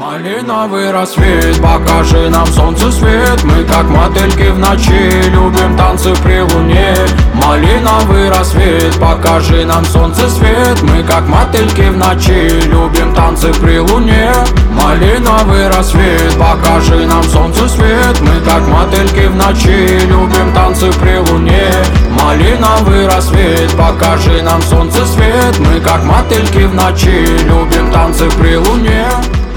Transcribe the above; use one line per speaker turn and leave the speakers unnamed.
Малиновый рассвет, покажи нам солнце свет. Мы как мотыльки в ночи, любим танцы при луне. Малиновый рассвет, покажи нам солнце свет. Мы как мотыльки в ночи, любим танцы при луне. Малиновый рассвет, покажи нам солнце свет. Мы как мотыльки в ночи, любим танцы при луне. Малиновый рассвет, покажи нам солнце свет. Мы как мотыльки в ночи, любим танцы при луне.